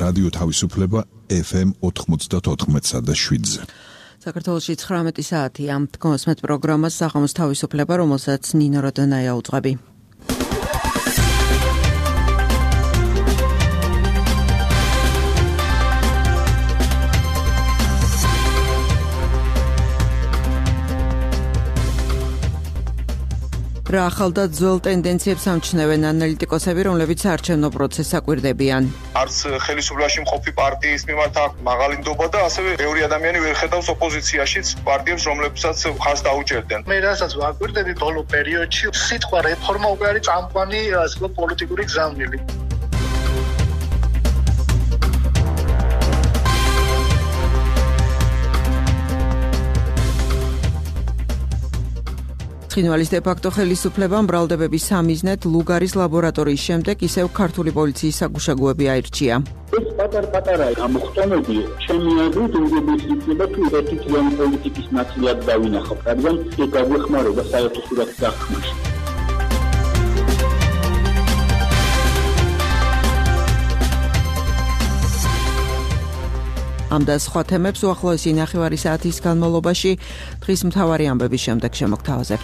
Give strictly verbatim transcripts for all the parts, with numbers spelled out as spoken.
რადიო თავისუფლება ეფ ემ ოთხმოცდაოთხ და შვიდზე. საქართველოში ცხრამეტი საათი ამ თქოსმეთ პროგრამას საღამოს თავისუფლება, რომელსაც ნინო როდონაია უძღვები. რა ახალ და ძველ ტენდენციებს ამჩნევენ ანალიტიკოსები, რომლებიც საარჩევნო პროცესს აკვირდებიან. არც ხელისუფლებაში მყოფი პარტიის მიმართ აქვს მაღალი ნდობა და ასევე ბევრი ადამიანი ვერ ხედავს ოპოზიციაშიც პარტიებს, რომლებსაც ხარს დაუჭერდნენ. მე რასაც ვაკვირდები ბოლო პერიოდში, სიტყვა რეფორმა უკვე არის წამყვანი პოლიტიკური გზავნილი. ცხინვალის დე-ფაქტო ხელისუფლებამ ბრალდებების სამიზნედ ლუგარის ლაბორატორიის შემდეგ ისევ ქართული პოლიციის საგუშაგოები აირჩია. ეს პატარ-პატარა გამოხტომები ჩემი აზრით უნდების იქნება თუ ერთი თლიანი პოლიტიკის ნაწილად დავინახავ, რადგან ეს გაგვეხმარება საერთო სურათის დახმარში. ამ და სხვა თემებს უახლოესი ნახევარი საათის განმავლობაში დღის მთავარი ამბების შემდეგ შემოგთავაზებთ.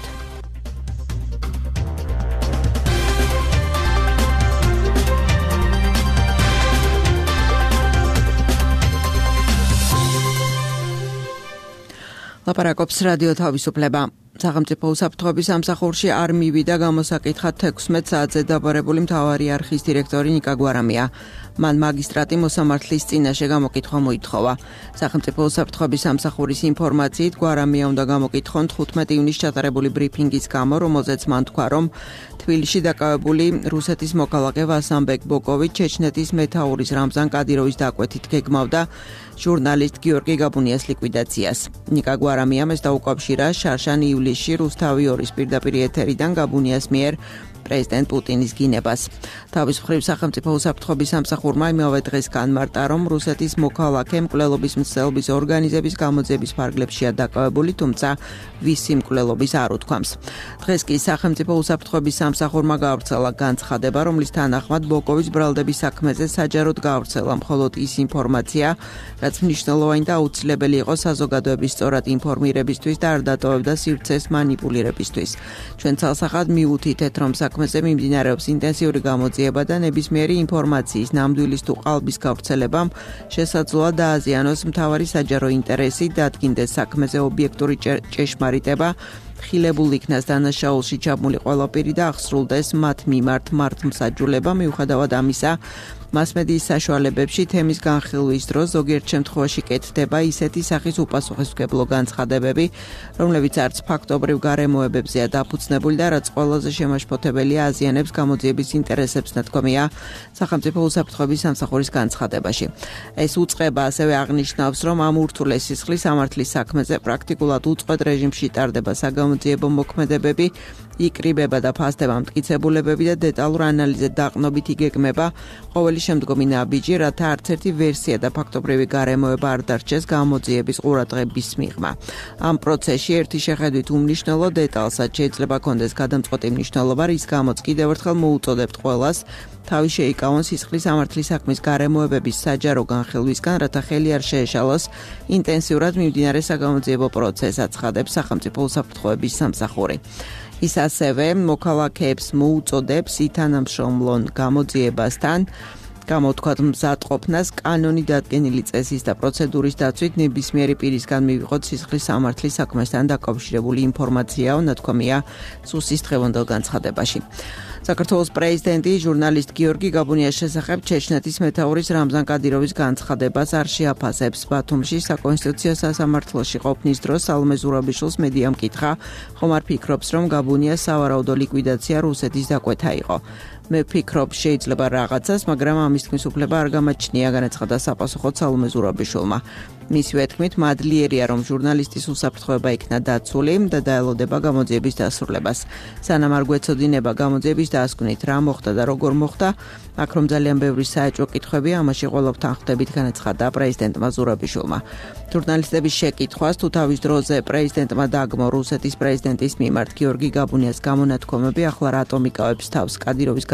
ლაპარაკობს რადიო თავისუფლება. სახელმწიფო უსაფრთხოების სამსახურში არ მივიდა გამოსაკითხად თექვსმეტ საათზე დაბარებული მთავარი არხის დირექტორი ნიკა გვარამია. მან მაგისტრატი მოსამართლის წინაშე გამოკითხვა მოითხოვა. სახელმწიფო უსაფრთხოების სამსახურის ინფორმაციით გვარამია უნდა გამოკითხონ თხუთმეტი ივნისს ჩატარებული ბრიფინგის გამო, რომელზეც მან თქვა, რომ თბილისში დაკავებული რუსეთის მოქალაქე ვასანბეკ ბოკოვი ჩეჩნეთის მეთაურის რამზან კადიროვის დაკვეთით გეგმავდა ჟურნალისტ გიორგი გაბუნიას ლიკვიდაციას. ნიკა გვარამიამ ეს დაუკავშირა შარშან ივლისში რუსთავი ორის პირდაპირ ეთერიდან გაბუნიას მიერ პრეზიდენტ პუტინის გინებას. თავის მხრივ სახელმწიფო უსაფრთხოების სამსახურმა იმავე დღეს განმარტა, რომ რუსეთის მოქალაქე მკვლელობის მცდელობის ორგანიზების გამოძიების ფარგლებშია დაკავებული, თუმცა ვისი მკვლელობის არ უთქვამს. დღეს კი სახელმწიფო უსაფრთხოების სამსახურმა გაავრცელა განცხადება, რომლის თანახმად ბოკოვის ბრალდების საქმეზე საჯაროდ გაავრცელა მხოლოდ ის ინფორმაცია, რაც მნიშვნელოვანი და აუცილებელი იყო საზოგადოების სწორად ინფორმირებისთვის და არ დატოვებდა სივრცეს მანიპულირებისთვის. ჩვენ ცალსახად მივუთითეთ, რომ საქმეზე მიმდინარეობს ინტენსიური გამოძიება და ნებისმიერი ინფორმაციის ნამდვილის თუ ყალბის გავრცელებამ შესაძლოა დააზიანოს მთავარი საჯარო ინტერესი, დადგინდეს საქმეზე ობიექტური ჭეშმარიტება, ხილებულ იქნას დანაშაულში ჩაბმული ყველა პირი და აღსრულდეს მათ მიმართ მართლმსაჯულება. მიუხედავად ამისა, მასმედიის საშუალებებში თემის განხილვის დროს ზოგიერთ შემთხვევაში კეთდება ისეთი სახის უპასუხისმგებლო განცხადებები, რომლებიც არც ფაქტობრივ გარემოებებზეა დაფუძნებული და რაც ყველაზე შემაშფოთებელია აზიანებს გამოძიების ინტერესებს, ნათქვამია სახელმწიფო უსაფრთხოების სამსახურის განცხადებაში. ეს უწყება ასევე აღნიშნავს, რომ ამ ურთულეს სისხლის სამართლის საქმეზე პრაქტიკულად უწყვეტ რეჟიმში ტარდება საგამოძიებო მოქმედებები, იკრიბება და ფასდება მტკიცებულებები და დეტალურ ანალიზზე დაყნობით იგეგმება ყოველი შემდგომი ნაბიჯი, რათა არც ერთი ვერსია და ფაქტობრივი გარემოება არ დარჩეს გამოძიების ყურადღების მიღმა. ამ პროცესში ერთი შეხედვით უმნიშვნელო დეტალსაც შეიძლება კონდეს გადამწყვეტი მნიშვნელობა, რის გამოც კიდევ ერთხელ მოუწოდებთ ყველას თავი შეიკავონ სისხლის სამართლის საქმის გარემოებების საჯარო განხილვისგან, რათა ხელი არ შეეშალოს ინტენსიურად მიმდინარე საგამოძიებო პროცესს, აცხადებს სახელმწიფო უსაფრთხოების სამსახური. ის ასევე მოქალაქეებს მოუწოდებს ითანამშრომლონ გამოძიებასთან, გამოთქვათ მზადყოფნას კანონი დადგენილი წესის და პროცედურის დაცვით ნებისმიერი პირისგან მივიღოთ სისხლის სამართლის საქმესთან დაკავშირებული ინფორმაციაო, ნათქვამია სუსის დღევანდელ განცხადებაში. საქართველოს პრეზიდენტი ჟურნალისტ გიორგი გაბუნიას შესახებ ჩეჩნეთის მეთაურის რამზან კადიროვის განცხადებას არ შეაფასებს. ბათუმში საკონსტიტუციო სასამართლოში ყოფნის დროს სალომე ზურაბიშვილს მედიამ კითხა, ხომ არ ფიქრობს, რომ გაბუნიას სავარაუდო ლიკვიდაცია რუსეთის დაკვეთა იყო. მე ვფიქრობ, შეიძლება რაღაცას, მაგრამ ამის თქმის უფლება არ გამაჩნია, განაცხადა საპასუხოდ სალომე ზურაბიშვილმა. მისივე თქმით, მადლიერია, რომ ჟურნალისტის უსაფრთხოება იქნა დაცული და დაელოდება გამოძიების დასრულებას. სანამ არ გვეცოდინება გამოძიების დასკვნით, რა მოხდა და როგორ მოხდა, აქ რომ ძალიან ბევრი საეჭვო კითხვები, ამაში ყოველობთან ხვდებით, განაცხადა პრეზიდენტმა ზურაბიშვილმა. ჟურნალისტების შეკითხვას თუ თავის დროზე პრეზიდენტმა დაგმო რუსეთის პრეზიდენტის მიმართ გიორგი გაბუნიას გამონათქვამები ახლა რატომ იკავებს თავს კადიროვის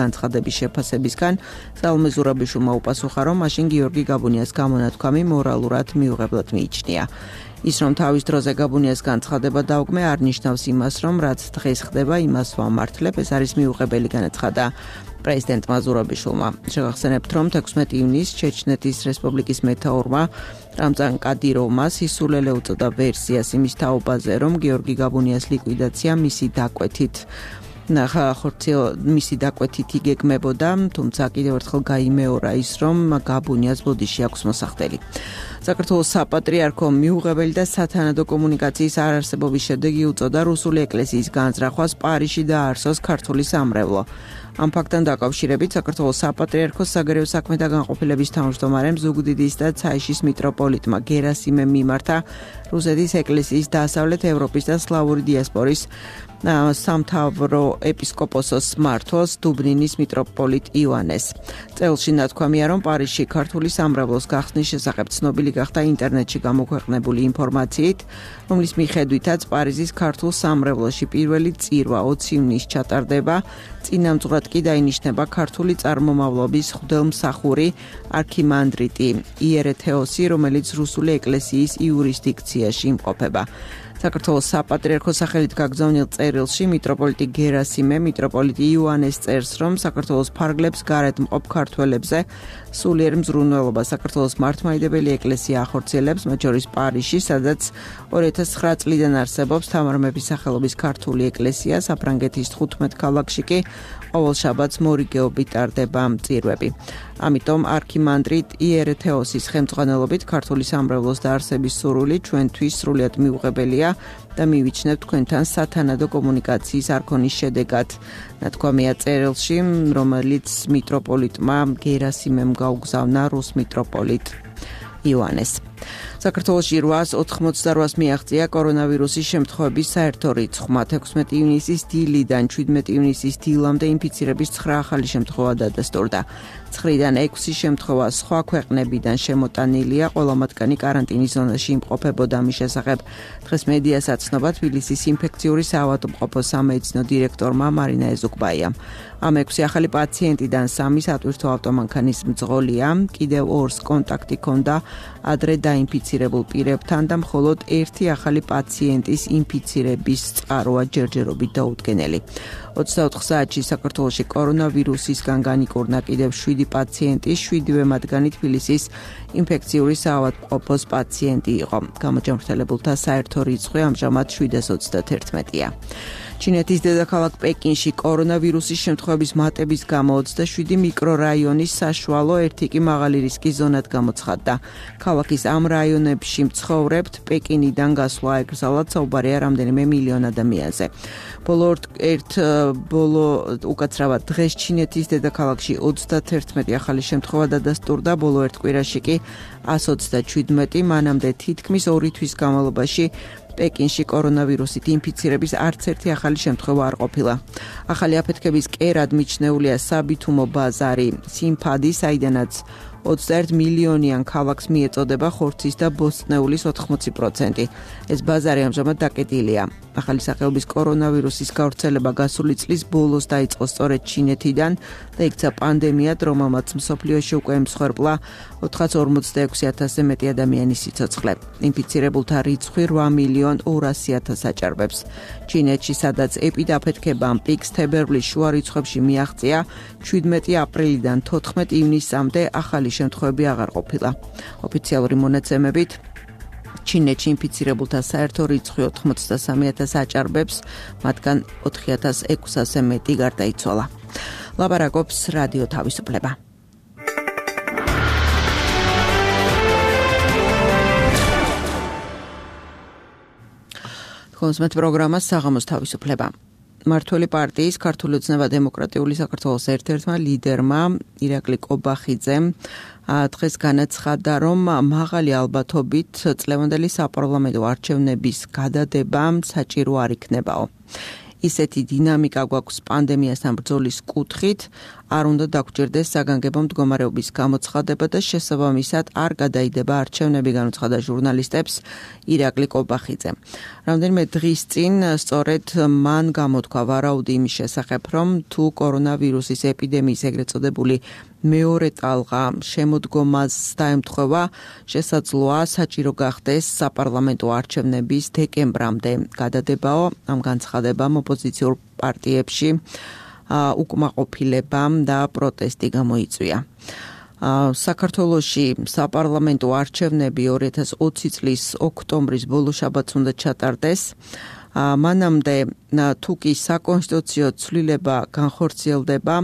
განცხადების შეფასებისგან სალომე ზურაბიშვილმა უპასუხა, რომ მაშინ გიორგი გაბუნიას გამონათქვამი მორალურად მიუღებლად მიიჩნია. ის რომ თავის დროზე გაბუნიას განცხადება დაუგმე არ ნიშნავს იმას, რომ რაც დღეს ხდება, იმას ვამართლებ, ეს არის მიუღებელი, განაცხადა პრეზიდენტმა ზურაბიშვილმა. შევახსენებთ, რომ თექვსმეტი ივნისს ჩეჩნეთის რესპუბლიკის მეთაურმა რამზან კადიროვმა სისულელე უწოდა ვერსიას იმის თაობაზე, რომ გიორგი გაბუნიას ლიკვიდაცია მისი დაკვეთით ნახა ხორციო მისი დაკვეთით იგეგმებოდა, თუმცა კიდევ ერთხელ გაიმეორა ის, რომ გაბუნიას ბოდიში აქვს მოსახდელი. საქართველოს საპატრიარქომ მიუღებელი და სათანადო კომუნიკაციის არარსებობის შედეგი უწოდა რუსული ეკლესიის განზრახვას პარიზში დაარსოს ქართული სამრევლო. ამ ფაქტთან დაკავშირებით საქართველოს საპატრიარქოს საგარეო საქმეთა განყოფილების თავმჯდომარემ ზუგდიდის და ცაიშის მიტროპოლიტმა გერასიმემ მიმართა რუსეთის ეკლესიის დასავლეთ ევროპის და სლავური დიასპორის სამთავრო ეპისკოპოსოს მმართველს დუბლინის მიტროპოლიტ ივანეს. წელში ნათქვამია, რომ პარიზში ქართული სამრევლოს გახსნის შესახებ ცნობილი გახდა ინტერნეტში გამოქვეყნებული ინფორმაციით, რომლის მიხედვითაც პარიზის ქართულ სამრევლოში პირველი წირვა ოცი ივნისს ჩატარდება, წინამძღვრად კი დაინიშნება ქართული წარმომავლობის ღვთისმსახური არქიმანდრიტი იერეთეოსი, რომელიც რუსული ეკლესიის იურისდიქციაში იმყოფება. საქართველოს საპატრიარქოს სახელით გაგზავნილ წერილში მიტროპოლიტი გერასიმე მიტროპოლიტი იოანეს წერს, რომ საქართველოს ფარგლებს გარეთ მყოფ ქართველებზე სულიერ მზრუნველობა საქართველოს მართლმადიდებელი ეკლესია ახორციელებს, მათ შორის პარიზში, სადაც ორი ათას ცხრა წლიდან არსებობს თამარ მეფის სახელობის ქართული ეკლესია, საფრანგეთის თხუთმეტ ქალაქში კი ყოველ შაბათს მორიგეობით ტარდება წირვები. ამიტომ არქიმანდრიტ იერეთეოსის ხელმძღვანელობით ქართული სამრევლოს დაარსების სურვილი ჩვენთვის სრულიად მიუღებელია და მივიჩნევთ თქვენთან სათანადო კომუნიკაციის არქონის შედეგად. ნათქვამია წერილში, რომელიც მიტროპოლიტმა გერასიმემ გაუგზავნა რუს მიტროპოლიტ ივანეს. საქართველოში რვაას ოთხმოცდარვას მიაღწია კორონავირუსის შემთხვევების საერთო რიცხვმა. თექვსმეტი ივნისის დილიდან შვიდმეტი ივნისის დილამდე ინფიცირების ცხრა ახალი შემთხვევა დადასტურდა. ცხრიდან ექვსი შემთხვევა სხვა ქვეყნებიდან შემოტანილია, ყველა მათგანი კარანტინის ზონაში იმყოფებოდა. ამის შესახებ დღეს მედიას აცნობა თბილისის ინფექციური საავადმყოფო სამედიცინო დირექტორმა მარინა ეზუკბაიამ. ამ ექვსი ახალი პაციენტიდან სამი სატვირთო ავტომანქანის მძღოლია, კიდევ ორს კონტაქტი ჰქონდა ადრე დაინფიცირებულ პირებთან და მხოლოდ ერთი ახალი პაციენტის ინფიცირების წყაროა ჯერჯერობით დაუდგენელი. ოცდაოთხ საათში საქართველოში კორონავირუსისგან განიკურნა კიდევ შვიდი პაციენტი, შვიდივე მათგანი თბილისის ინფექციური საავადმყოფოს პაციენტი იყო. გამოჯანმრთელებულთა საერთო რიცხვი ამჟამად შვიდას ოცდაათერთმეტია. ჩინეთის დედაქალაქ პეკინში კორონავირუსის შემთხვევების მატების გამო ოცდაშვიდი მიკრორაიონის საშუალო ერთი კი მაღალი რისკის ზონად გამოცხადდა. ქალაქის ამ რაიონებში მცხოვრებთ პეკინიდან გასვლა ეკრძალათ, საუბარია რამდენიმე მილიონ ადამიანზე. ბოლო ერთ ბოლო უკაცრავად დღეს ჩინეთის დედაქალაქში ოცდაათერთმეტი ახალი შემთხვევა დადასტურდა, ბოლო ერთ კვირაში კი ას ოცდაჩვიდმეტი, მანამდე თითქმის ორი თვის განმავლობაში პეკინში კორონავირუსით ინფიცირების არც ერთი ახალი შემთხვევა არ ყოფილა. ახალი აფეთქების კერად მიჩნეულია საბითუმო ბაზარი სიმფადი, საიდანაც ოცდაერთი მილიონიან ქალაქს მიეწოდება ხორცის და ბოსტნეულის ოთხმოცი პროცენტი. ეს ბაზარი ამჟამად დაკეტილია. ახალი სახეობის კორონავირუსის გავრცელება გასული წლის ბოლოს დაიწყო სწორედ ჩინეთიდან და იქცა პანდემიად, რომელმაც მსოფლიოში უკვე ემსხვერპლა ოთხას ორმოცდაექვსი ათასზე მეტი ადამიანის სიცოცხლე. ინფიცირებულთა რიცხვი რვა მილიონ ორასი ათასს აჭარბებს. ჩინეთში, სადაც ეპიდაფეთქებამ პიკს თებერვლის შუა რიცხვებში მიაღწია, შვიდმეტი აპრილიდან თოთხმეტი ივნისამდე ახალი შემთხვევები აღარ ყოფილა. ოფიციალური მონაცემებით ჩინეთში ინფიცირებულთა საერთო რიცხვი ოთხმოცდასამი ათასს აჭარბებს, მათგან ოთხი ათას ექვსასზე მეტი გარდაიცვალა. ლაპარაკობს რადიო თავისუფლება. კონსმეთ პროგრამა საღამოს თავისუფლება. მართველი პარტიის ქართული ოცნება დემოკრატიული საქართველოს ერთ-ერთმა ლიდერმა ირაკლი კობახიძემ დღეს განაცხადა, რომ მაღალი ალბათობით წლევანდელი საპარლამენტო არჩევნების გადადება საჭირო არ იქნებაო. ისეთი დინამიკა გვაქვს პანდემიასთან ბრძოლის კუთხით, არ უნდა დაგვჭირდეს საგანგებო მდგომარეობის გამოცხადება და შესაბამისად არ გადაიდება არჩევნები, განუცხადა ჟურნალისტებს ირაკლი კობახიძე. რამდენიმე დღის წინ სწორედ მან გამოთქვა ვარაუდი იმის შესახებ, რომ თუ კორონავირუსის ეპიდემიის ეგრეთ წოდებული მეორე ტალღა შემოდგომას დაემთხვევა, შესაძლოა საჭირო გახდეს საპარლამენტო არჩევნების დეკემბრამდე გადადებაო. ამ განცხადებამ ოპოზიციურ პარტიებში უკმაყოფილება და პროტესტი გამოიწვია. საქართველოში საპარლამენტო არჩევნები ორი ათას ოცი წლის ოქტომბრის ბოლო შაბათს უნდა ჩატარდეს. მანამდე თუ კი საკონსტიტუციო ცვლილება განხორციელდება,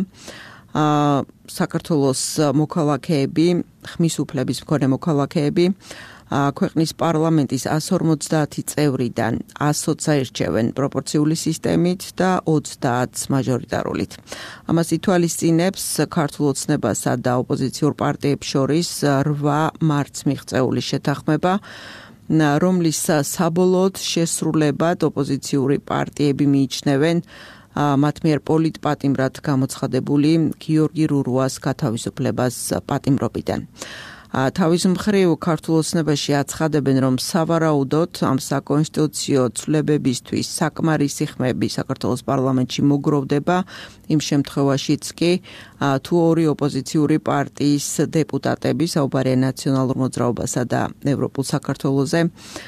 საქართველოს მოქალაქეები, ხმის უფლების მქონე მოქალაქეები ქვეყნის პარლამენტის εκατს ორმოცდაათი წევრიდან εκατს აირჩევენ პროპორციული სისტემით და ოცდაათს მაჟორიტარულით. ამას ითვალისწინებს ქართულ ოცნებასა და ოპოზიციურ პარტიებს შორის რვა მარტს მიღწეული შეთანხმება, რომლის საბოლოოდ შესრულებად ოპოზიციური პარტიები მიიჩნევენ მათ მიერ პოლიტპატიმრად გამოცხადებული გიორგი რურუას გათავისუფლებას პატიმრობიდან. თავის მხრივ ქართულ ოცნებაში აცხადებენ, რომ სავარაუდოდ ამ საკონსტიტუციო ცვლილებებისთვის საკმარისი ხმები საქართველოს პარლამენტში მოგროვდება, იმ შემთხვევაშიც კი თუ ორი ოპოზიციური პარტიის დეპუტატები, საუბარია ნაციონალურ მოძრაობასა და ევროპულ საქართველოზე,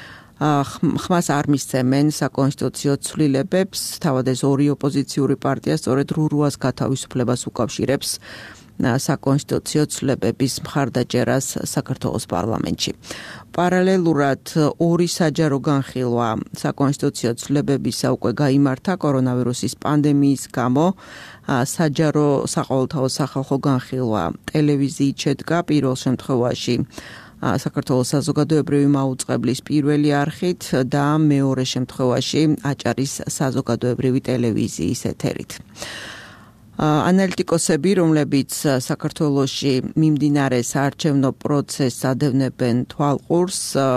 ხმას არ მისცემენ საკონსტიტუციო ცვლილებებს, თავად ეს ორი ოპოზიციური პარტია სწორედ რურუას გათავისუფლებას უკავშირებს საკონსტიტუციო ცვლილებების მხარდაჭერას საქართველოს პარლამენტში. პარალელურად ორი საჯარო განხილვა საკონსტიტუციო ცვლილებებისა უკვე გაიმართა კორონავირუსის პანდემიის გამო. საჯარო საყოველთაო სახალხო განხილვა ტელევიზიით შედგა პირველ შემთხვევაში საქართველოს საზოგადოებრივი მაუწყებლის პირველი არხით და მეორე შემთხვევაში აჭარის საზოგადოებრივი ტელევიზიის ეთერით. ანალიტიკოსები, რომლებიც საქართველოში მიმდინარე საარჩევნო პროცესს ადევნებენ თვალყურს,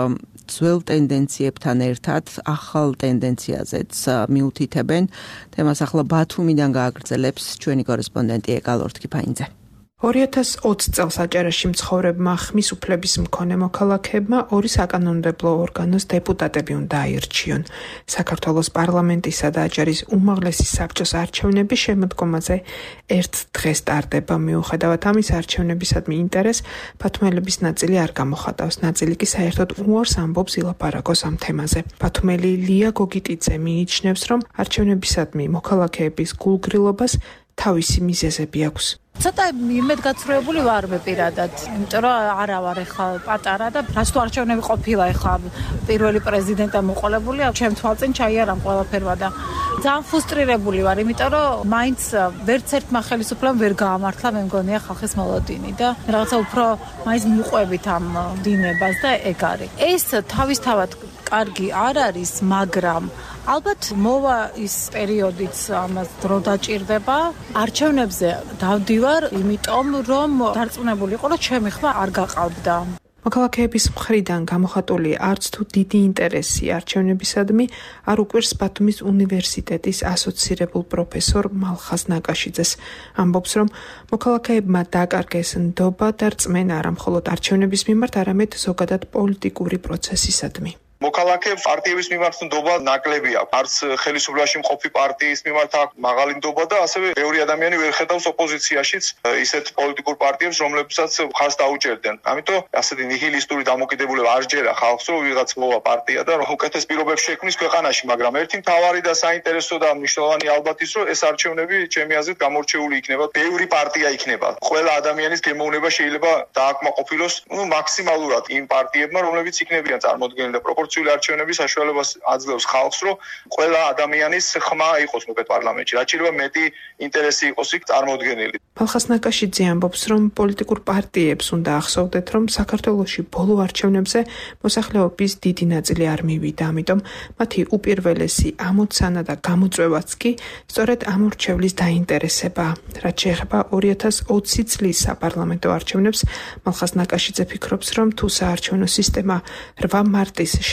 ძველ ტენდენციებთან ერთად ახალ ტენდენციაზეც მიუთითებენ. თემას ახლა ბათუმიდან გააგრძელებს ჩვენი კორესპონდენტი ეკალორთ კიფაინძე. ორი ათას ოცი წელს აჭარაში მცხოვრებმა ხმის უფლების მქონე მოქალაქეებმა ორი საკანონმდებლო ორგანოს დეპუტატები უნდა აირჩიონ. საქართველოს პარლამენტისა და აჭარის უმაღლესი საბჭოს არჩევნები შემოდგომაზე ერთ დღეს ტარდება. მიუხედავად ამის არჩევნებისადმი ინტერესს ბათუმელების ნაწილი არ გამოხატავს. ნაწილი კი საერთოდ უარს ამბობს ილაპარაკოს ამ თემაზე. ბათუმელი ლია გოგიტიძე მიიჩნევს, რომ არჩევნებისადმი მოქალაქეების გულგრილობას თავისი მიზეზები აქვს. ცოტა იმედგაცრუებული ვარ მე პირადად, იმიტომ რომ არა ვარ ეხლა პატარა და რაც თუ არჩევნები ყოფილა ეხლა პირველი პრეზიდენტა მოყოლებული, ჩემ თვალწინ ჩაიარამ ყველაფერმა და ძალიან ფრუსტრირებული ვარ, იმიტომ რომ მაინც ვერც ერთმა ხელისუფლებამ ვერ გაამართლა, მე მგონია ხალხის მოლოდინი და რაღაცა უფრო მაინც მიყვებით ამ დინებას და ეგ არის. ეს თავისთავად კარგი არ არის, მაგრამ ალბათ მოვა ის პერიოდიც ამას დრო დაჭირდება. არჩევნებზე დავდივარ, იმიტომ რომ დარწმუნებული იყო, რომ ჩემი ხმა არ გაყალბდა. მოქალაქეების მხრიდან გამოხატული არც თუ დიდი ინტერესი არჩევნებისადმი არ უკვირს ბათუმის უნივერსიტეტის ასოცირებულ პროფესორ მალხაზ ნაკაშიძეს. ამბობს, რომ მოქალაქეებმა დაკარგეს ნდობა და რწმენა არა მხოლოდ არჩევნების მიმართ, არამედ ზოგადად პოლიტიკური პროცესისადმი. მოქალაქეებს პარტიების მიმართ ნდობა ნაკლები აქვს. არც ხელისუფლებაში მყოფი პარტიის მიმართ აქვს მაღალი ნდობა და ასევე ბევრი ადამიანი ვერ ხედავს ოპოზიციაშიც ისეთ პოლიტიკურ პარტიებს, რომლებსაც ხარს დაუჭერდნენ. ამიტომ ასეთი ნიჰილისტური დამოკიდებულება არ ჯერა ხალხს, რომ ვიღაც მოვა პარტია და უკეთეს პირობებს შექმნის ქვეყანაში, მაგრამ ერთი მთავარი და საინტერესო და მნიშვნელოვანი ალბათ ის, რომ ეს არჩევნები ჩემი აზრით გამორჩეული იქნება. ბევრი პარტია იქნება. ყველა ადამიანის გემოვნება შეიძლება დააკმაყოფილოს, ну, მაქსიმალურად იმ პარტიებმა, რომლებიც იქნებიან წარმოდგენილი და პროპორციული არჩევნების საშუალებას აძლევს ხალხს, რომ ყველა ადამიანის ხმა იყოს მოკლედ პარლამენტში. რაც შეიძლება მეტი ინტერესი იყოს იქ წარმოდგენილი. მალხაზ ნაკაშიძე ამბობს, რომ პოლიტიკურ პარტიებს უნდა ახსოვდეთ, რომ საქართველოში ბოლო არჩევნებზე მოსახლეობის დიდი ნაწილი არ მივიდა, ამიტომ მათი უპირველესი ამოცანა და გამოწვევაც კი სწორედ ამ რჩევლის დაინტერესება. რაც შეეხება ორი ათას ოცი წლის საპარლამენტო არჩევნებს, მალხაზ ნაკაშიძე ფიქრობს, რომ თუ საარჩევნო სისტემა რვა მარტის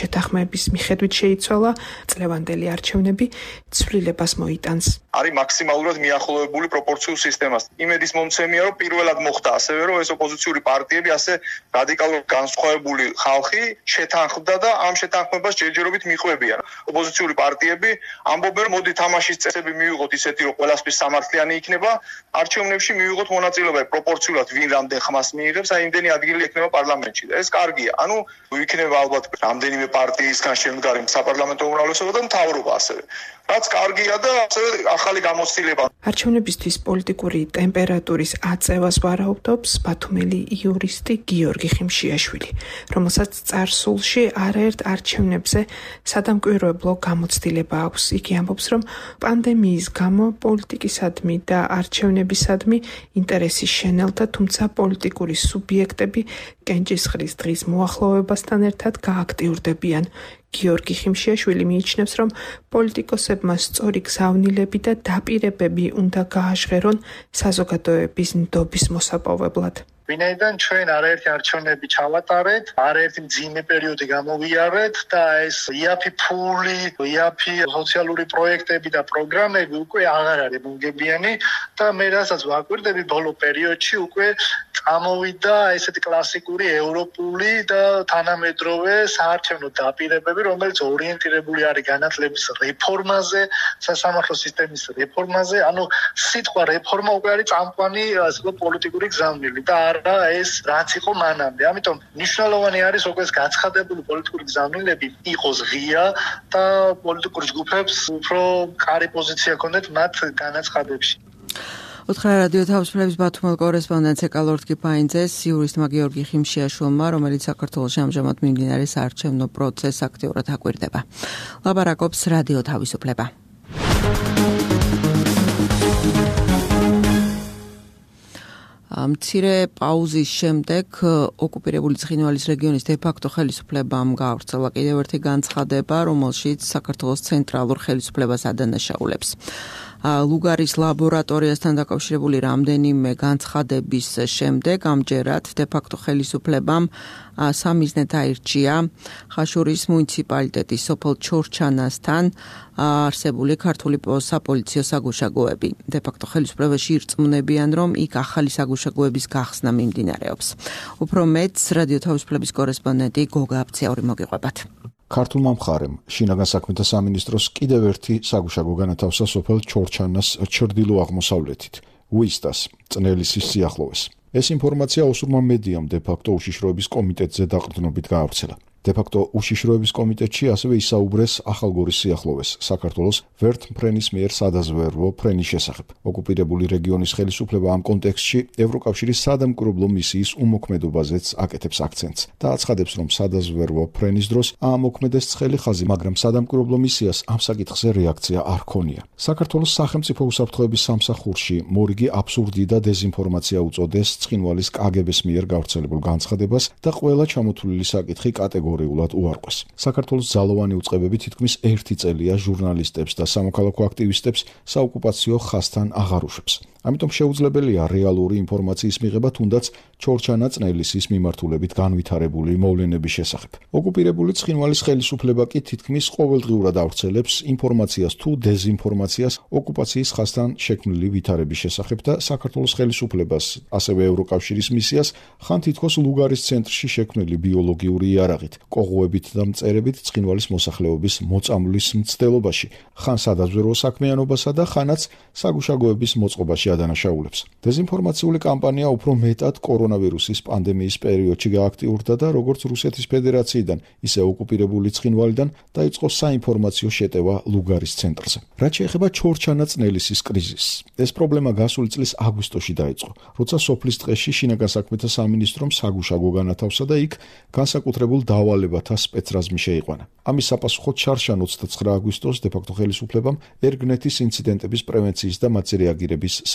შეთანხმების მიხედვით შეიცვალა, წლევანდელი არჩევნები ცვლილებას მოიტანს. არის მაქსიმალურად მიახლოებული პროპორციულ სისტემას. იმედის მომცემია, რომ პირველად მოხდა ასევე, რომ ეს ოპოზიციური პარტიები ასე რადიკალურად განსხვავებული ხალხი შეთანხმდა და ამ შეთანხმებას ჯერჯერობით მიყვებიან. ოპოზიციური პარტიები ამბობენ, მოდი თამაშის წესები მივიღოთ ისეთი, რომ ყველასთვის სამართლიანი იქნება, არჩევნებში მივიღოთ მონაწილეობა პროპორციულად ვინ რამდენ ხმას მიიღებს, აი იმდენი ადგილი ექნება პარლამენტში და ეს კარგია. ანუ იქნება ალბათ რამდენიმე პარტიისგან შემდგარი საპარლამენტო უმრავლესობა და მთავრობა ასევე. რაც კარგია და ასევე ახალი გამოცდილება. არჩევნებისთვის პოლიტიკური ტემპერატურის აწევას ვარაუდობს ბათუმელი იურისტი გიორგი ხიმშიაშვილი, რომელსაც წარსულში არაერთ არჩევნებზე სადამკვირვებლო გამოცდილება აქვს. იგი ამბობს, რომ პანდემიის გამო პოლიტიკისადმი და არჩევნებისადმი ინტერესი შენელდა, თუმცა პოლიტიკური სუბიექტები კენჭისყრის დღის მოახლოვებასთან ერთად გააქტიურდებიან. გიორგი ხიმშიაშვილი მიიჩნევს, რომ პოლიტიკოსებმა სწორი გზავნილები და დაპირებები უნდა გააჟღერონ საზოგადოების ნდობის მოსაპოვებლად. ვინაიდან ჩვენ არაერთი არჩევნები ჩავატარეთ, არაერთი მძიმე პერიოდი გამოვიარეთ და ეს იაფი ფული, იაფი სოციალური პროექტები და პროგრამები უკვე აღარ არის მომგებიანი და მე რასაც ვაკვირდები ბოლო პერიოდში უკვე წამოვიდა ესეთი კლასიკური ევროპული და თანამედროვე საარჩევნო დაპირებები, რომელიც ორიენტირებული არის განათლების რეფორმაზე, სასამართლო სისტემის რეფორმაზე, ანუ სიტყვა რეფორმა უკვე არის წამყვანი პოლიტიკური გზავნილი და და ეს რაც იყო მანამდე. ამიტომ მნიშვნელოვანი არის როგორც გაცხადებული პოლიტიკური გზავნილები იყოს ღია და პოლიტიკური ჯგუფებს უფრო კარი პოზიცია ჰქონდეთ მათ განაცხადებში. უთხრა რადიო თავისუფლების ბათუმელ კორესპონდენტს ეკალორტკი ფაინძეს იურისტმა გიორგი ხიმშიაშვილმა, რომელიც საქართველოში ამჟამად მიმდინარე საარჩევნო პროცესს აქტიურად აკვირდება. ლაპარაკობს რადიო თავისუფლება. მცირე პაუზის შემდეგ ოკუპირებული ცხინვალის რეგიონის დე-ფაქტო ხელისუფლებამ გაავრცელა კიდევ ერთი განცხადება, რომელშიც საქართველოს ცენტრალურ ხელისუფლებას ადანაშაულებს. ლუგარის ლაბორატორიასთან დაკავშირებული რამდენიმე განცხადების შემდეგ ამჯერად დე-ფაქტო ხელისუფლებამ სამიზნედ აირჩია ხაშურის მუნიციპალიტეტის სოფელ ჩორჩანასთან არსებული ქართული საპოლიციო საგუშაგოები. დე-ფაქტო ხელისუფლებაში ირწმუნებიან, რომ იქ ახალი საგუშაგოების გახსნა მიმდინარეობს. უფრო მეტს რადიო თავისუფლების კორესპონდენტი გოგა აბციური მოგიყვებათ. ქართულმა მხარემ შინაგან საქმეთა სამინისტროს კიდევ ერთი საგუშაგო განათავსა სოფელ ჩორჩანას ჩრდილო-აღმოსავლეთით, უისტას, წნელისის სიახლოვეს. ეს ინფორმაცია ოსურმა მედიამ დე-ფაქტო უშიშროების კომიტეტზე დაყრდნობით გაავრცელა. დე-ფაქტო უშიშროების კომიტეტში ასევე ისაუბრეს ახალგორის სიახლოვეს საქართველოს ვერთმფრენის მიერ სადაზვერვო ფრენის შესახებ. ოკუპირებული რეგიონის ხელისუფლება ამ კონტექსტში ევროკავშირის სადამკვირვებლო მისიის უმოქმედობაზეც აკეთებს აქცენტს და აცხადებს, რომ სადაზვერვო ფრენის დროს აამოქმედეს ცხელი ხაზი, მაგრამ სადამკვირვებლო მისიას ამ საკითხზე რეაქცია არ ჰქონია. საქართველოს სახელმწიფო უსაფრთხოების სამსახურში მორიგი აბსურდი და დეზინფორმაცია უწოდეს ცხინვალის კაგების მიერ გავრცელებულ განცხადებას და ყველა ჩამოთვლილი საკითხი კატეგორიულად უარყვეს. საქართველოს ძალოვანი უწყებები თითქმის ერთი წელია ჟურნალისტებს და სამოქალაქო აქტივისტებს საოკუპაციო ხაზთან აღარ უშვებს. ამიტომ შეუძლებელია რეალური ინფორმაციის მიღება თუნდაც ჩორჩანა წნელისის მიმართულებით განვითარებული მოვლენების შესახებ. ოკუპირებული ცხინვალის ხელისუფლება კი თითქმის ყოველდღიურად ავრცელებს ინფორმაციას თუ დეზინფორმაციას ოკუპაციის ხაზთან შექმნილი ვითარების შესახებ და საქართველოს ხელისუფლებას, ასევე ევროკავშირის მისიას ხან თითქოს ლუგარის ცენტრში შექმნილი ბიოლოგიური იარაღით, კოღოებით და მწერებით ცხინვალის მოსახლეობის მოწამვლის მცდელობაში, ხან სადაზვერვო საქმიანობასა და ხანაც საგუშაგოების მოწყობაში ადანაშაულებს. დეზინფორმაციული კამპანია უფრო მეტად კორონავირუსის პანდემიის პერიოდში გააქტიურდა და როგორც რუსეთის ფედერაციიდან, ისე ოკუპირებული ცხინვალიდან დაიწყო საინფორმაციო შეტევა ლუგარის ცენტრზე. რაც შეეხება ჩორჩანა წნელისის კრიზისს, ეს პრობლემა გასული წლის აგვისტოში დაიწყო, როცა სოფლის ტყეში შინაგან საქმეთა სამინისტრომ საგუშაგო განათავსა და იქ განსაკუთრებულ დავალებათა სპეცრაზმი შეიყვანა. ამის საპასუხოდ შარშან ოცდაცხრა აგვისტოს დე-ფაქტო ხელისუფლებამ ერგნეთის ინციდენტების პრევენციის და მათზე რეაგირების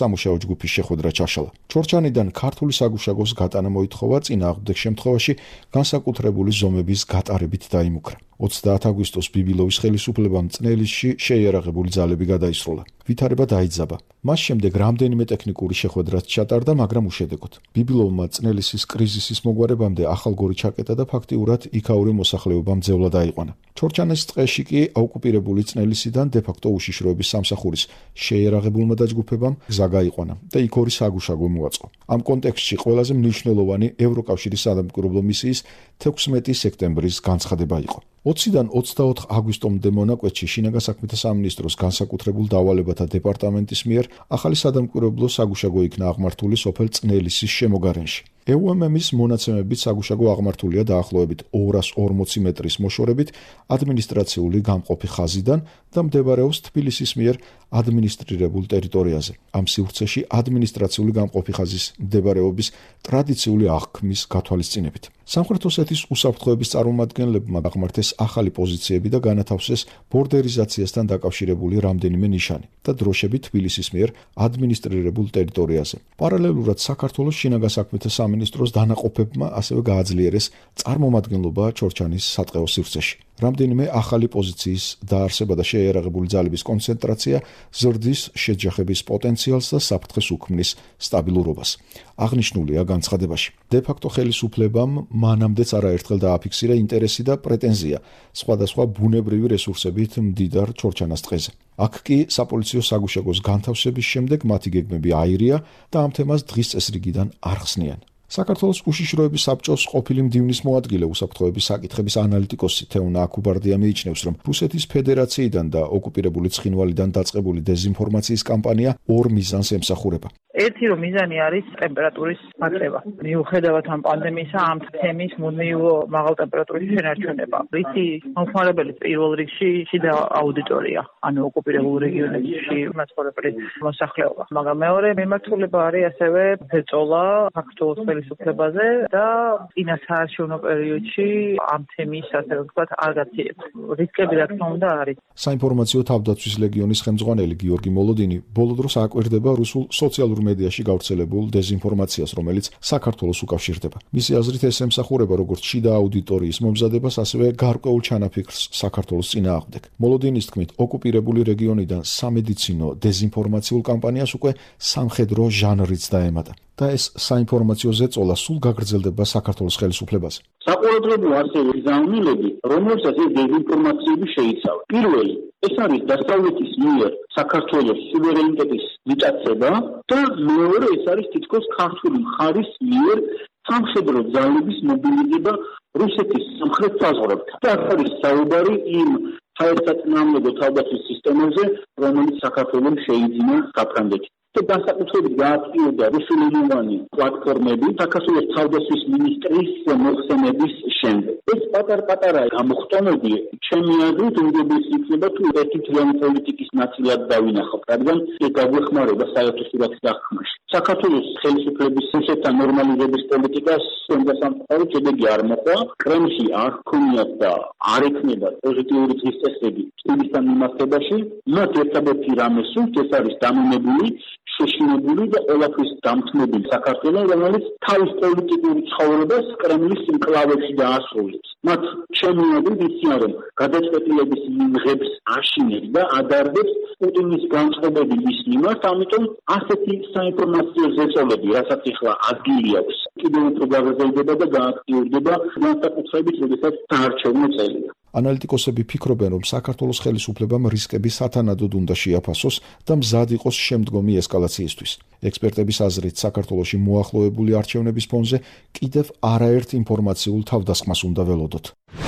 სამუშაო ჯგუფის შეხვედრა ჩაშალა. ჩორჩანიდან ქართული საგუშაგოს გატანა მოითხოვა, წინააღმდეგ შემთხვევაში განსაკუთრებული ზომების გატარებით დაიმუქრა. ოცდაათი აგვისტოს ბიბილოვის ხელისუფლებამ წნელისში შეიარაღებული ძალები გადაისროლა. ვითარება დაიძაბა. მას შემდეგ რამდენიმე ტექნიკური შეხვედრაც ჩატარდა, მაგრამ უშედეგოდ. ბიბილოვმა წნელისის კრიზისის მოგვარებამდე ახალგორი ჩაკეტა და ფაქტიურად იქაური მოსახლეობა მძევლად აიყვანა. ჩორჩანის ტყეში კი ოკუპირებული წნელისიდან დე-ფაქტო უშიშროების სამსახურის შეიარაღებულმა დაჯგუფებამ გზა გაიყვანა და იქორი საგუშაგო მოაწყო. ამ კონტექსტში ყველაზე მნიშვნელოვანი ევროკავშირის სადამკვირვებლო მისიის თექვსმეტი სექტემბრის განცხადება იყო. ოციდან ოცდაოთხ აგვისტომდე მონაკვეთში შინაგან საქმეთა სამინისტროს განსაკუთრებულ დავალებათა დეპარტამენტის მიერ ახალი სადამკვირვებლო საგუშაგო იქნა აღმართული სოფელ წნელისის შემოგარენში. ე უ ემ ემ-ის მონაცემებით საგუშაგო აღმართულია დაახლოებით ორას ორმოცი მეტრის მოშორებით ადმინისტრაციული გამყოფი ხაზიდან და მდებარეობს თბილისის მიერ ადმინისტრირებულ ტერიტორიაზე. ამ სივრცეში ადმინისტრაციული გამყოფი ხაზის მდებარეობის ტრადიციული აღქმის გათვალისწინებით. სამხრეთ ოსეთის უსაფრთხოების წარმომადგენლებმა აღმართეს ახალი პოზიციები და განათავსეს ბორდერიზაციასთან დაკავშირებული რამდენიმე ნიშანი და დროშები თბილისის მიერ ადმინისტრირებულ ტერიტორიაზე. პარალელურად საქართველოს შინაგან საქმეთა სამინისტროს დანაყოფებმა ასევე გააძლიერეს წარმომადგენლობა ჩორჩანის სატყეო სივრცეში. რამდენიმე ახალი პოზიციის დაარსება და შეიარაღებული ძალების კონცენტრაცია ზრდის შეჯახების პოტენციალს და საფრთხეს უქმნის სტაბილურობას. აღნიშნულია განცხადებაში. დე-ფაქტო ხელისუფლებამ მანამდეც არაერთხელ დააფიქსირა ინტერესი და პრეტენზია სხვადასხვა ბუნებრივი რესურსებით მდიდარ ჩორჩანას ტყეზე. აქ კი საპოლიციო საგუშაგოს განთავსების შემდეგ მათი გეგმები აირია და ამ თემას დღის წესრიგიდან არ ხსნიან. საქართველოს უშიშროების საბჭოს ყოფილი მდივნის მოადგილე უსაფრთხოების საკითხების ანალიტიკოსი თეონა აკუბარდია მიიჩნევს, რომ რუსეთის ფედერაციიდან და ოკუპირებული ცხინვალიდან დაწყებული დეზინფორმაციის კამპანია ორ მიზანს ემსახურება. ერთი რომ მიზანი არის ტემპერატურის მატება. მიუხედავად ამ პანდემიისა, ამ თემის მუდმივ მაღალ ტემპერატურის შენარჩუნება. რითი მომხმარებელი პირველ რიგში შიდა აუდიტორია, ანუ ოკუპირებულ რეგიონებში მაცხოვრებელი მოსახლეობა. მაგრამ მეორე მიმართულება არის ასევე ბეწოლა საქართველოს ხელისუფლებაზე და წინასაარჩევნო პერიოდში ამ თემის ასე ვთქვათ არ გაცილება. რისკები რა თქმა უნდა არის. საინფორმაციო თავდაცვის ლეგიონის ხელმძღვანელი გიორგი მოლოდინი ბოლო დროს აკვირდება რუსულ სოციალურ მედიაში გავრცელებულ დეზინფორმაციას, რომელიც საქართველოს უკავშირდება. მისი აზრით ეს ემსახურება როგორც შიდა აუდიტორიის მომზადებას, ასევე გარკვეულ ჩანაფიქრს საქართველოს წინააღმდეგ. მოლოდინის თქმით, ოკუპირებული რეგიონიდან სამედიცინო დეზინფორმაციულ კამპანიას უკვე სამხედრო ჟანრიც დაემატა. და ეს საინფორმაციო ზეწოლა სულ გაგრძელდება საქართველოს ხელისუფლებაზე. საყურადღებო ასევე გზავნილები, რომელსაც ეს დეზინფორმაციები შეიცავენ. პირველი, ეს არის დასავლეთის მიერ საქართველოს სუვერენიტეტის მიტაცება და მეორე ეს არის თითქოს ქართული მხარის მიერ სამხედრო ძალების მობილიზება რუსეთის სამხრეთ საზღვრებთან. და აქ არის საუბარი იმ საერთაშორისო თავდაცვის სისტემაზე, რომელიც საქართველოს შეიძინა საფრანგეთში. და განსაკუთრებით გააქტიურდა რუსულენოვანი პლატფორმები საქართველოს თავდაცვის მინისტრის მოხსენების შემდეგ. ეს პატარ-პატარა გამოხტომები ჩემი აზრით უმჯობესი იქნება თუ ერთი თლიანი პოლიტიკის ნაწილად დავინახავთ, რადგან ეს გაგვეხმარება საერთო სურათის დახმაში. საქართველოს ხელისუფლების რუსეთთან ნორმალიზების პოლიტიკას სამწუხაროდ შედეგი არ მოყვა. კრემლში არ ჰქონიათ და არ ექნება პოზიტიური წესრიგი სტილისთან მიმართებაში. მათ ერთადერთი რამე სურთ, ეს არის დამონებული შეშინებული და ყველაფრის დამთმობილი საქართველოს, რომელიც თავის პოლიტიკური ცხოვრებას კრემლის ინკლავებში დაასრულებს. მათ ჩემი აზრით იციან, რომ გადაწყვეტილების მიღებს აშინებს და ადარდებს პუტინის განწყობები მის მიმართ, ამიტომ ასეთი საინფორმაციო ზეწოლები, რასაც ახლა ადგილი აქვს, კიდევ უფრო გაგრძელდება და გააქტიურდება განსაკუთრებით, როდესაც საარჩევნო წელია. ანალიტიკოსები ფიქრობენ, რომ საქართველოს ხელისუფლებამ რისკები სათანადოდ უნდა შეაფასოს და მზად იყოს შემდგომი ესკალაციისთვის. ექსპერტების აზრით, საქართველოში მოახლოებული არჩევნების ფონზე კიდევ არაერთ ინფორმაციულ თავდასხმას უნდა ველოდოთ.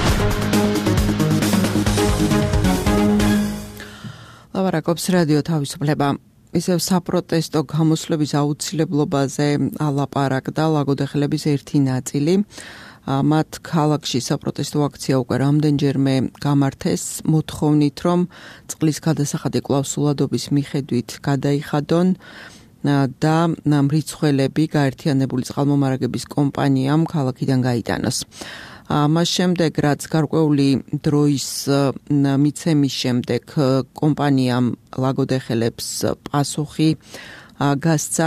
ლაპარაკობს რადიო თავისუფლება. ისევ საპროტესტო გამოსვლების აუცილებლობაზე ალაპარაკდა ლაგოდეხელების ერთი ნაწილი. მათ ქალაქში საპროტესტო აქცია უკვე რამდენჯერმე გამართეს, მოთხოვნით, რომ წყლის გადასახადი კვლავ სულადობის მიხედვით გადაიხადონ და მრიცხველები გაერთიანებული წყალმომარაგების კომპანიამ ქალაქიდან გაიტანოს. მას შემდეგ, რაც გარკვეული დროის მიცემის შემდეგ კომპანიამ ლაგოდეხელებს პასუხი გასცა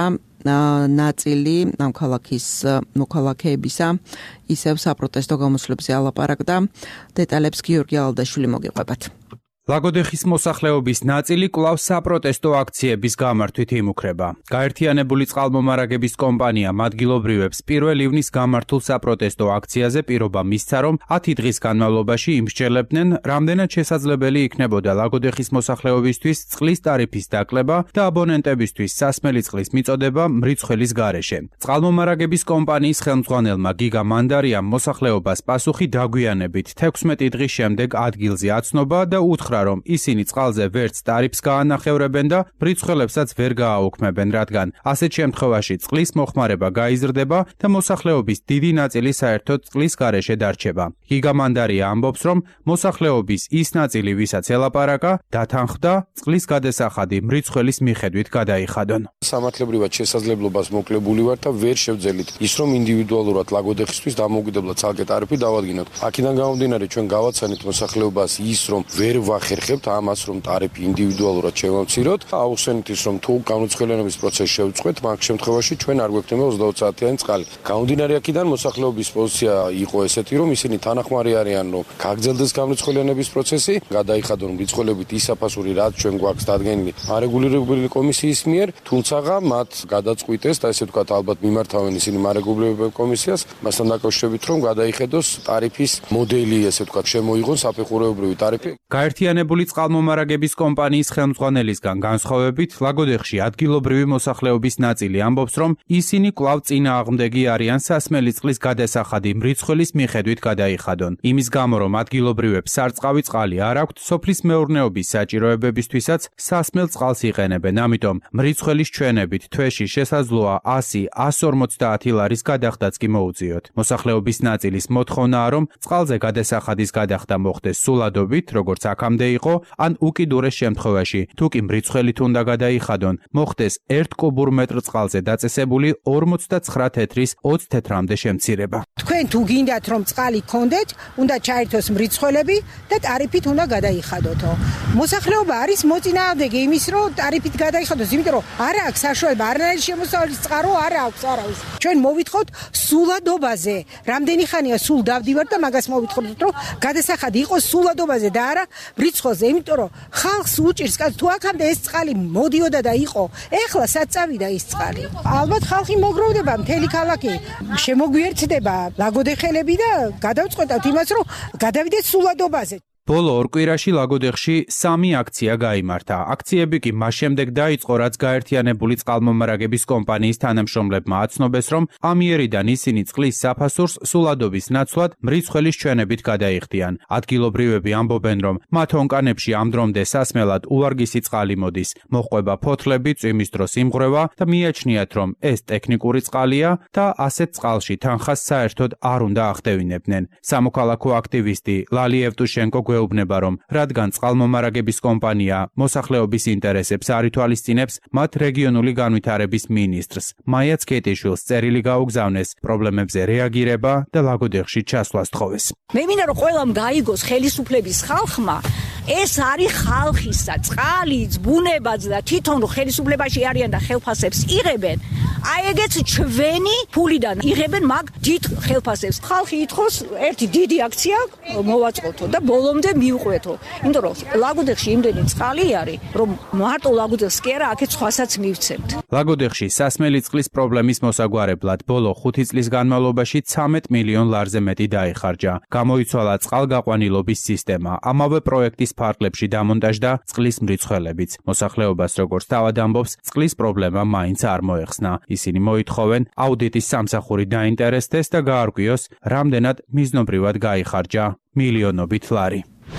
ნაწილი ამ ქალაქის მოქალაქეებისა ისევ საპროტესტო გამოსვლებზე ალაპარაკდა. დეტალებს გიორგი ალდაშვილი მოგიყვებათ. ლაგოდეხის მოსახლეობის ნაწილი კვლავ საპროტესტო აქციების გამართვით იმუქრება. გაერთიანებული წყალმომარაგების კომპანია მადგილობრივებს პირველ ივნის გამართულ საპროტესტო აქციაზე პირობა მისცა, რომ ათი დღის განმავლობაში იმსჯელებდნენ, რამდენად შესაძლებელი იქნებოდა ლაგოდეხის მოსახლეობისთვის წყლის ტარიფის დაკლება და აბონენტებისთვის სასმელი წყლის მიწოდება მრიცხველის გარეშე. წყალმომარაგების კომპანიის ხელმძღვანელმა გიგა მანდარიამ მოსახლეობას პასუხი დაგვიანებით თექვსმეტი დღის შემდეგ ადგილზე აცნობა და უთხრა, რომ ისინი წყალზე ვერც ტარიფს გაანახევრებენ და მრიცხველებსაც ვერ გააუქმებენ, რადგან ასეთ შემთხვევაში წყლის მოხმარება გაიზრდება და მოსახლეობის დიდი ნაწილი საერთოდ წყლის გარეშე დარჩება. გიგა მანდარია ამბობს, რომ მოსახლეობის ის ნაწილი, ვისაც ელაპარაკა, დათანხმდა წყლის გადასახადი მრიცხველის მიხედვით გადაიხადონ. სამართლებრივად შესაძლებლობას მოკლებული ვართ და ვერ შევძელით ის, რომ ინდივიდუალურად ლაგოდეხისთვის დამოუკიდებლად ცალკე ტარიფი დავადგინოთ. აქედან გამომდინარე ჩვენ გავაცანით მოსახლეობას ის, რომ ვერ ხერხებთ ამას, რომ ტარიფი ინდივიდუალურად შევამციროთ, აუხსენით ის, რომ თუ განუცხელიანების პროცესს შევწყვეთ, მაგ შემთხვევაში ჩვენ არ გვექნება ოცდაოთხ საათიანი წყალი. გამომდინარე აქედან მოსახლეობის პოზიცია იყო ესეთი, რომ ისინი თანახმარი არიან, რომ გაგრძელდეს განუცხელიანების პროცესი, გადაიხადონ მრიცხველებით ის საფასური, რაც ჩვენ გვაქვს დადგენილი მარეგულირებული კომისიის მიერ, თუმცა მათ გადაწყვიტეს და ესე ვთქვათ, ალბათ მიმართავენ ისინი მარეგულირებულ კომისიას, მასთან დაკავშირებით, რომ გადაიხედოს ტარიფის მოდელი, ესე ვთქვათ, შემოიღონ საფეხურებრივი ტარიფი. გაერთიანებული წყალმომარაგების კომპანიის ხელმძღვანელისგან განსხვავებით, ლაგოდეხში ადგილობრივი მოსახლეობის ნაწილი ამბობს, რომ ისინი კვლავ წინააღმდეგი არიან სასმელი წყლის გადასახადი მრიცხველის მიხედვით გადაიხადონ. იმის გამო, რომ ადგილობრივებს სარწყავი წყალი არ აქვთ, სოფლის მეურნეობის საჭიროებებისთვისაც სასმელ წყალს იყენებენ. ამიტომ მრიცხველის ჩვენებით თვეში შესაძლოა ასი ას ორმოცდაათი ლარის გადახდაც კი მოუწიოთ. მოსახლეობის ნაწილის მოთხოვნაა, რომ წყალზე გადასახადის გადახდა მოხდეს სულადობით, როგორც აქამდე იყო, ან უკიდურეს შემთხვევაში, თუ კი მრიცხველით უნდა გადაიხადონ, მოხდეს ერთ კუბურ მეტრ წყალზე დაწესებული ორმოცდაცხრა თეთრის ოცი თეთრამდე შემცირება. თქვენ თუ გინდათ რომ წყალი გქონდეთ, უნდა ჩაერთოს მრიცხველები და ტარიფით უნდა გადაიხადოთო. მოსახლეობა არის მოწინააღმდეგე იმის, რომ ტარიფით გადაიხადოს, იმიტომ რომ არ აქვს საშუალება, არანაირი შემოსავლის წყარო არ აქვს არავის. ჩვენ მოვითხოვთ სულადობაზე. რამდენი ხანია სულ დავდივართ და მაგას მოვითხოვთ, რომ გადასახადი იყოს სულადობაზე და არა მრიცხველზე, იმიტომ რომ ხალხს უჭირს, თუ აქამდე ეს წყალი მოდიოდა და იყო, ეხლა სად წავიდა ის წყალი. ალბათ ხალხი მოგროვდება, მთელი ქალაქი შემოგვიერთდება ლაგოდეხელები და გადავწყვეტავთ იმას, რომ გადავიდეთ სულადობაზე. ბოლო ორ კვირაში ლაგოდეხში სამი აქცია გაიმართა. აქციები კი მას შემდეგ დაიწყო, რაც გაერთიანებული წყალმომარაგების კომპანიის თანამშრომლებმა აცნობეს, რომ ამიერიდან ისინი წყლის საფასურს სულადობის ნაცვლად მრიცხველის ჩვენებით გადაიხდიან. ადგილობრივები ამბობენ, რომ მათ ონკანებში ამ დრომდე სასმელად უვარგისი წყალი მოდის, მოჰყვება ფოთლები, წვიმის დროს იმღვრევა და მიაჩნიათ, რომ ეს ტექნიკური წყალია და ასეთ წყალში თანხას საერთოდ არ უნდა ახდევინებდნენ. სამოქალაქო აქტივისტი ლალი ევტუშენკო გვეუბნება, რომ რადგან წყალმომარაგების კომპანია მოსახლეობის ინტერესებს არ ითვალისწინებს, მათ რეგიონული განვითარების მინისტრს მაია ცქეტიშვილს წერილი გაუგზავნეს, პრობლემებზე რეაგირება და ლაგოდეხში ჩასვლას თხოვეს. მე მინდა რომ ყველამ გაიგოს ხელისუფლების ხალხმა, ეს არის ხალხისა, წყალიც, ბუნებაც და თვითონ ხელისუფლებაში არიან და ხელფასებს იღებენ. აი ეგეც ჩვენი ფულიდან იღებენ მაგ დიდ ხელფასებს. ხალხი ითხოვს ერთი დიდი აქცია მოვაწყოთო და ბოლომდე მივყვეთო. იმიტომ რომ ლაგოდეხში იმდენი წყალი არის, რომ მარტო ლაგოდეხს კი არა, აქეთ სხვასაც მივცემთ. ლაგოდეხში სასმელი წყლის პრობლემის მოსაგვარებლად ბოლო ხუთი წლის განმავლობაში ცამეტ მილიონ ლარზე მეტი დაიხარჯა. გამოიცვალა წყალგაყვანილობის სისტემა. ამავე პროექტის ფარგლებში დამონტაჟდა წყლის მრიცხველებიც. მოსახლეობას, როგორც თავად ამბობს, წყლის პრობლემა მაინც არ მოეხსნა. ისინი მოითხოვენ, აუდიტის სამსახური დაინტერესდეს და გაარკვიოს, რამდენად მიზნობრივად გაიხარჯა მილიონობით ლარი.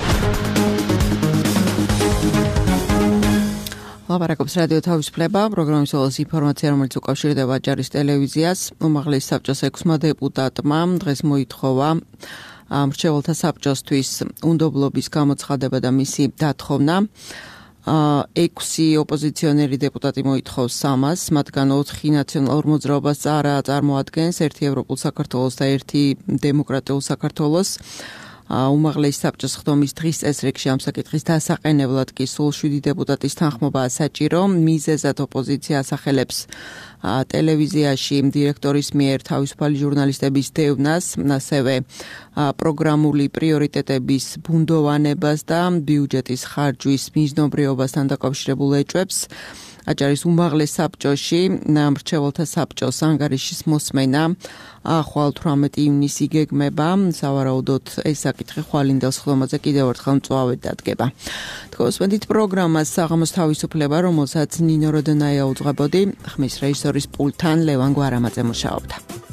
ლაპარაკობს რადიო თავისუფლება, პროგრამის όλოს ინფორმაცია, რომელიც უკავშირდება აჭარის ტელევიზიას. უმაღლესი საბჭოს ექვსმა დეპუტატმა დღეს მოითხოვა მრჩეველთა საბჭოსთვის უნდობლობის გამოცხადება და მისი დათხოვნა. ექვსი ოპოზიციონერი დეპუტატი მოითხოვს სამას, მათგან ოთხი ნაციონალურ მოძრაობას წარმოადგენს, ერთი ევროპულ საქართველოს და ერთი დემოკრატიულ საქართველოს. უმაღლესი საბჭოს ხდომის დღის წესრიგში ამ საკითხის დასაყენებლად კი სულ შვიდი დეპუტატის თანხმობაა საჭირო. მიზეზად ოპოზიცია ასახელებს ტელევიზიაში დირექტორის მიერ თავისუფალი ჟურნალისტების დევნას, ასევე პროგრამული პრიორიტეტების ბუნდოვანებას და ბიუჯეტის ხარჯვის მიზნობრიობასთან დაკავშირებულ ეჭვებს. აჭარის უმაღლეს საბჭოში მრჩეველთა საბჭოს ანგარიშის მოსმენა ხვალ თვრამეტი ივნისი იგეგმება. სავარაუდოდ ეს საკითხი ხვალინდელ სხდომაზე კიდევ ერთხელ მწვავედ დადგება. თქვენს პროგრამას საღამოს თავისუფლება, რომელსაც ნინო როდონაია უძღვებოდი, ხმის რეჟისორის პულტთან ლევან გვარამაძე მუშაობდა.